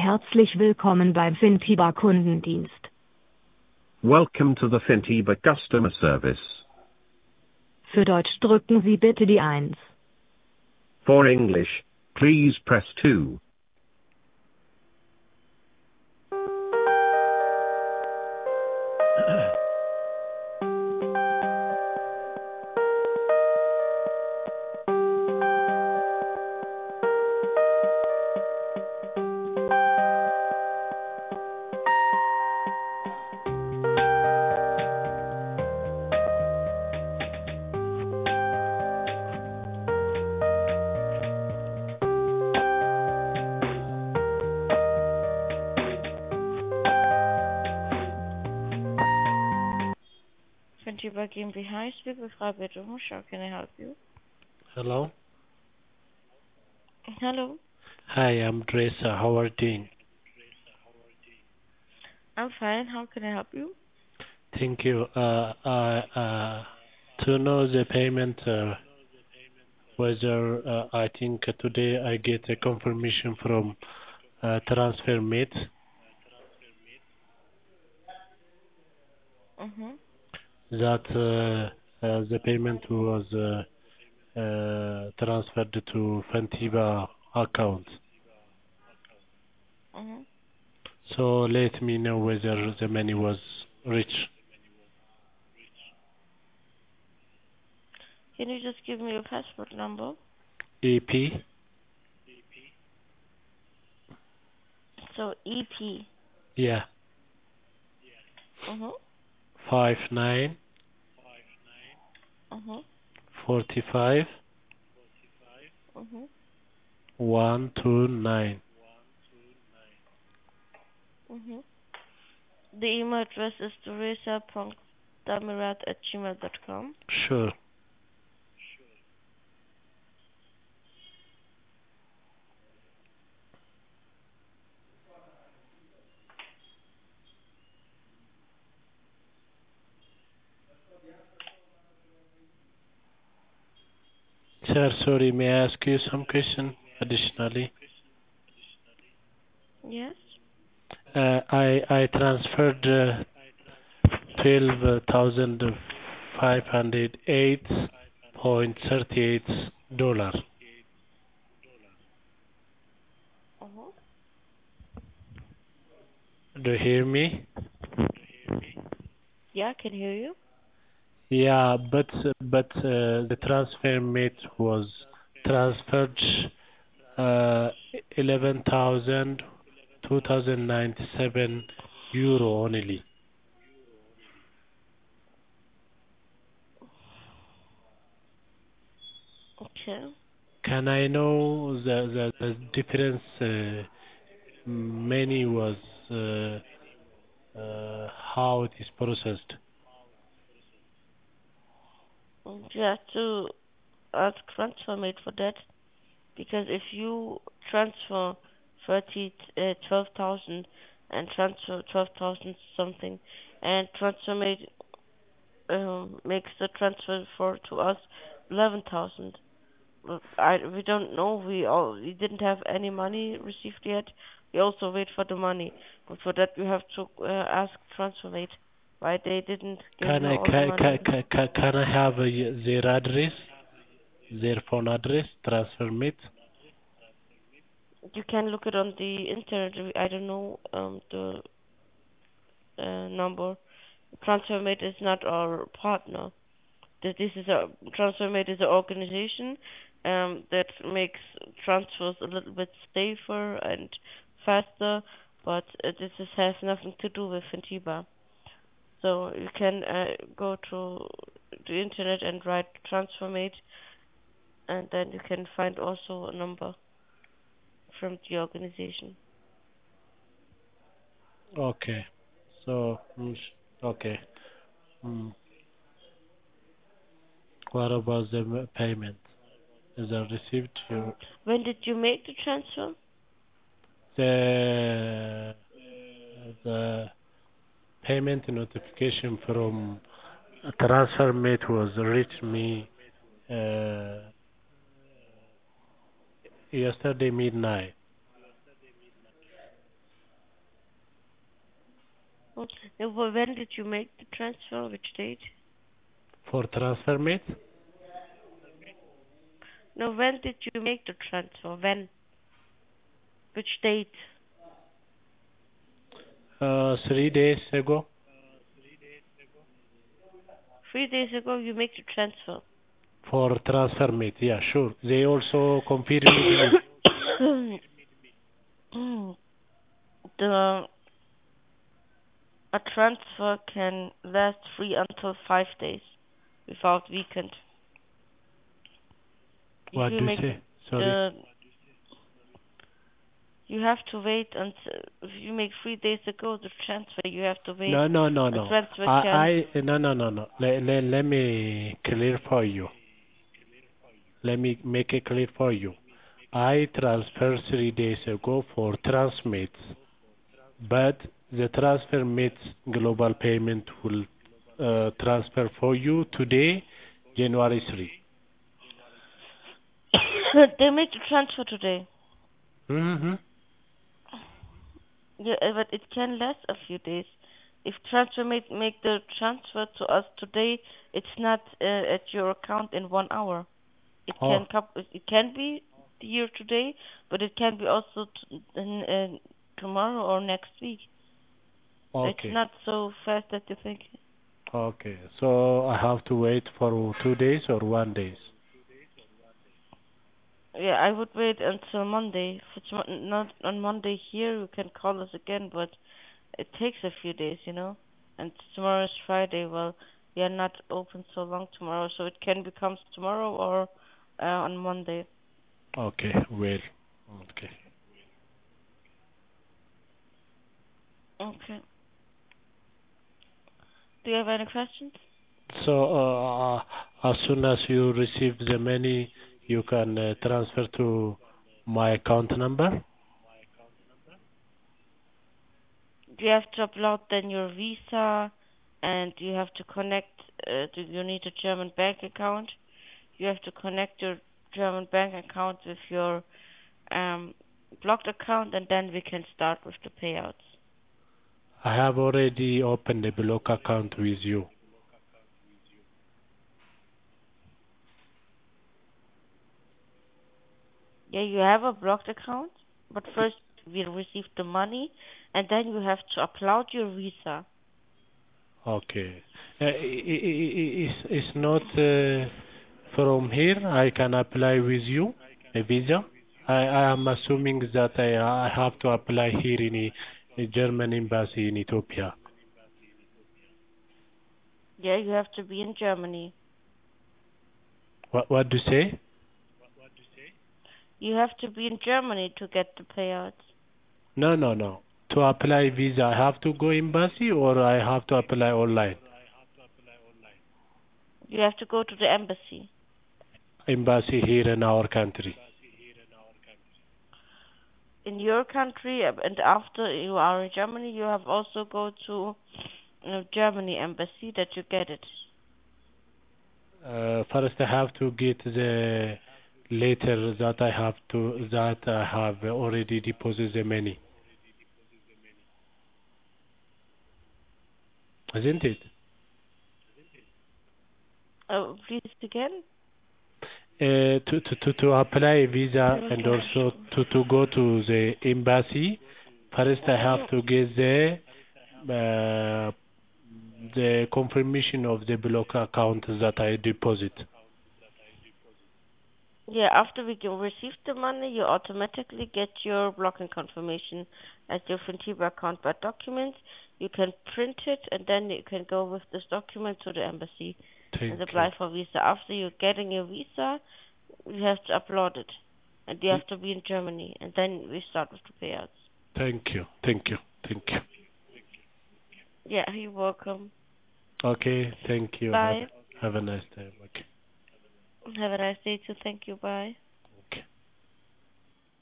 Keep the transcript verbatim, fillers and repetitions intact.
Herzlich willkommen beim Fintiba Kundendienst. Welcome to the Fintiba Customer Service. Für Deutsch drücken Sie bitte die eins. For English, please press two. Fintiba GmbH, speak with Frau Bedomus. How can I help you? Hello. Hello. Hi, I'm Teresa. How are you doing? I'm fine. How can I help you? Thank you. Uh, I, uh, to know the payment, uh, whether uh, I think today I get a confirmation from uh, TransferMate Mm-hmm. that uh, uh, the payment was uh, uh, transferred to Fintiba account. Mm-hmm. So let me know whether the money was reached. Can you just give me your passport number? E P, So E P. yeah, Mm-hmm. five nine Mm-hmm. forty five Mm-hmm. one two nine. Mm-hmm. The email address is teresa.damirat at gmail dot com. Sure. Sir, sorry, may I ask you some question additionally? Yes? Uh, I I transferred uh, twelve thousand five hundred eight point thirty eight dollar. Mm-hmm. Do you hear me? Yeah, I can hear you. Yeah, but but uh, the transfer mate was transferred uh, eleven thousand two thousand ninety seven euro only. Okay. Can I know the the, the difference? Uh, many was uh, uh, how it is processed. You have to ask TransferMate for that, because if you transfer thirty, uh, twelve thousand and transfer twelve thousand something, and TransferMate um, makes the transfer for to us eleven thousand. I we don't know. We all we didn't have any money received yet. We also wait for the money, but for that we have to uh, ask TransferMate why they didn't give Can you I all the can, money. can, can, can I have uh, their address, their phone address, transfer mate? You can look it on the internet. I don't know um the uh, number. TransferMate is not our partner. This this is a TransferMate is an organization um, that makes transfers a little bit safer and faster, but uh, this is, has nothing to do with Fintiba. So you can uh, go to the internet and write TransferMate, and then you can find also a number from the organization. Okay. So, mm, sh- okay. Mm. What about the m- payment? Is that received? Mm. Your, When did you make the transfer? the the payment notification from TransferMate was reached me uh, yesterday midnight. Okay. Well, when did you make the transfer? Which date? For transfer mate, No, when did you make the transfer? When? Which date? uh, three days ago. Three days ago you make the transfer. For transfer mate, yeah, sure. They also confirmed me. the a transfer can last free until five days without weekend. If What you do you make say? Sorry. the you have to wait until if you make three days ago the transfer you have to wait. No, no, no, A no. transfer can I, I, no, no, no, no. Let, let, let me clear for you. Let me make it clear for you. I transferred three days ago for Transmits, but the transfer meets global payment will uh, transfer for you today, January third. they make the transfer today. Mm-hmm. Yeah, uh, but it can last a few days. If transfer make make the transfer to us today, it's not uh, at your account in one hour. It Oh, can come, it can be here today, but it can be also t- in, uh, tomorrow or next week. So it's okay. not so fast that you think. Okay. So I have to wait for two days or one days. Yeah, I would wait until Monday. If it's mo- not on Monday here, you can call us again, but it takes a few days, you know. And tomorrow is Friday. Well, we are not open so long tomorrow, so it can become tomorrow or uh, on Monday. Okay. Well. Okay. Okay. Do you have any questions? So uh, as soon as you receive the money, you can uh, transfer to my account number. You have to upload then your visa, and you have to connect. Uh, to, you need a German bank account. You have to connect your German bank account with your um, blocked account, and then we can start with the payouts. I have already opened a block account with you. Yeah, you have a blocked account, but first we receive the money, and then you have to upload your visa. Okay. Uh, i- i- i- It's it's not uh, from here. I can apply with you a visa. I I am assuming that I I have to apply here in a a German embassy in Ethiopia. Yeah, you have to be in Germany. What what do you say? You have to be in Germany to get the payouts. No, no, no. To apply visa, I have to go embassy or I have to apply online? You have to go to the embassy. Embassy here in our country. In your country, uh, and after you are in Germany, you have also go to uh, Germany embassy that you get it. Uh, first, I have to get the letter that I have to that I have already deposited the money, isn't it? Uh, please again. Uh, to, to to to apply a visa and also to to go to the embassy. First, I have to get the uh, the confirmation of the block account that I deposit. Yeah, after we can receive the money, you automatically get your blocking confirmation at your Fintiba account by document. You can print it, and then you can go with this document to the embassy Thank and you. apply for visa. After you're getting your visa, you have to upload it, and you have to be in Germany, and then we start with the payouts. Thank you. Thank you. Thank you. Yeah, you're welcome. Okay. Thank you. Have Bye. have a nice day. Okay. Have a nice day too. Thank you. Bye.